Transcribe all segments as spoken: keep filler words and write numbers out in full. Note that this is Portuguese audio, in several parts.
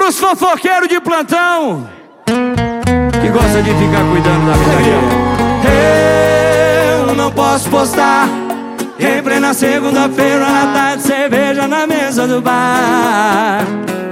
os fofoqueiros de plantão que gosta de ficar cuidando da vida alheia. Eu não posso postar em plena segunda-feira à tarde, cerveja na mesa do bar.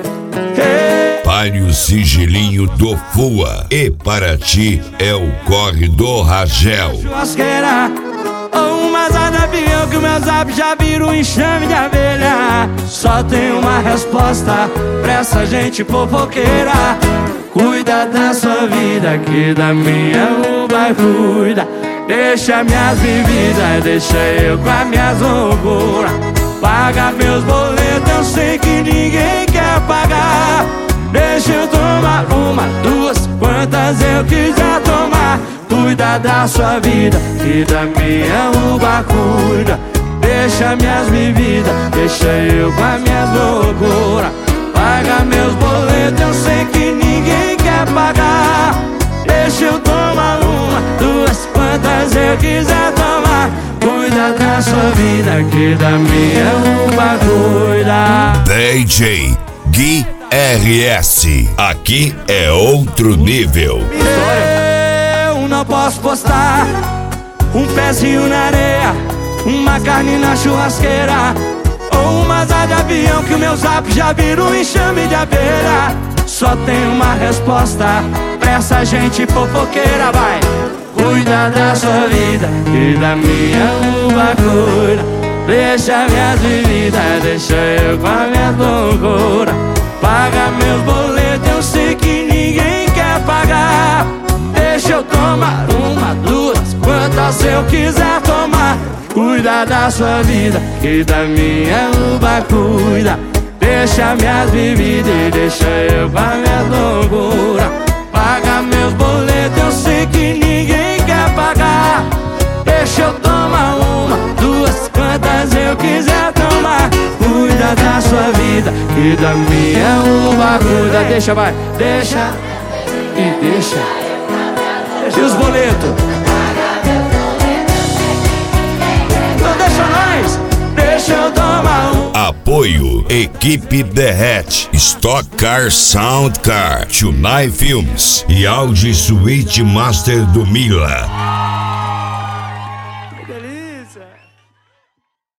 Pare o sigilinho do Fua e para ti é o corre do Ragel. Churrasqueira ou uma asa de avião que o meu zap já vira um enxame de abelha. Só tem uma resposta pra essa gente fofoqueira: cuida da sua vida, que da minha o vai cuida. Deixa minhas bebidas, deixa eu com as minhas loucuras. Paga meus boletos, eu sei que ninguém quer pagar. Deixa eu tomar uma, duas, quantas eu quiser tomar. Cuida da sua vida, que da minha uva cuida. Deixa minhas bebidas, deixa eu com as minhas loucuras. Paga meus boletos, eu sei que ninguém quer pagar. Deixa eu tomar uma, duas, quantas eu quiser tomar. Cuida da sua vida, que da minha uva cuida. D J Gui R S, aqui é outro nível. Eu não posso postar um pezinho na areia, uma carne na churrasqueira, ou uma asa de avião que o meu zap já vira um enxame de abelha. Só tem uma resposta pra essa gente fofoqueira, vai. Cuida da sua vida, que da minha uva cuida. Deixa minhas bebidas, deixa eu com a minha loucura. Paga meus boletos, eu sei que ninguém quer pagar. Deixa eu tomar uma, duas, quantas eu quiser tomar. Cuida da sua vida, que da minha uva cuida. Deixa minhas bebidas e deixa eu com a minha loucura. Paga meus boletos, eu sei que ninguém quer pagar. Deixa eu tomar uma, duas, quantas eu quiser tomar. Cuida da sua vida, que da minha uva cuida. Deixa, vai, deixa e deixa. E os boletos? Então deixa nós, deixa eu tomar um. Apoio Equipe Derrete, Stock Car Sound Car, Tunai Filmes e Audi Suite Master do Mila.